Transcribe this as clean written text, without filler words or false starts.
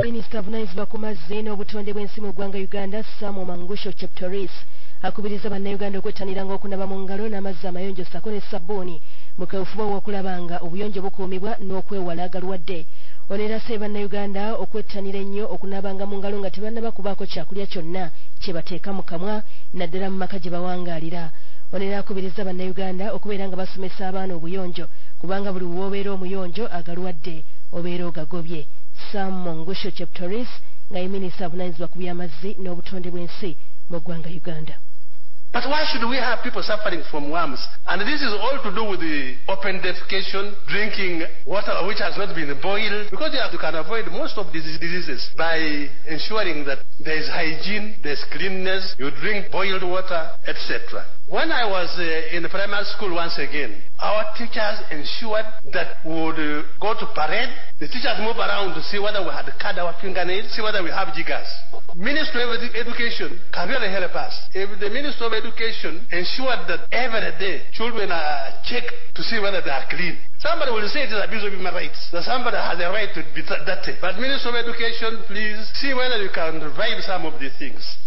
Minisita avunaanyizibwa ku mazzi n'obutonde bw'ensi mu ggwanga Uganda Sam Mangusho Cheptoris akubiriza bannayuganda okwettaniranga okunaba mu ngalo n'amazzi amayonjo sako ne sabbuuni mu kaweefube w'okulaba nga obuyonjo bukuumibwa n'okwewala agalwadde. Ono era asabye bannayuganda okwettanira ennyo okunabanga mu ngalo nga tebannaba kubaako kyakulya kyonna kye bateeka mu kamwa naddala mu maka gye bawangaalira. Ono era akubiriza bannayuganda okubeera nga basomesa abaana obuyonjo kubanga buli w'obeera omuyonjo agalwadde obeera ogagobye. Sam Mangusho Cheptoris nga ye minisita avunaanyizibwa ku by'amazzi n'obutonde bw'ensi mu ggwanga Uganda. But why should we have people suffering from worms? And this is all to do with the open defecation, drinking water which has not been boiled, because you can avoid most of these diseases by ensuring that there is hygiene, there is cleanliness, you drink boiled water, etc. When I was in primary school once again, our teachers ensured that we would go to parade. The teachers move around to see whether we had cut our fingernails, see whether we have jiggers. Ministry of Education can really help us. If the Ministry of Education ensured that every day children are checked to see whether they are clean. Somebody will say it is abuse of human rights, that somebody has a right to be dirty. But Ministry of Education, please see whether you can revive some of these things.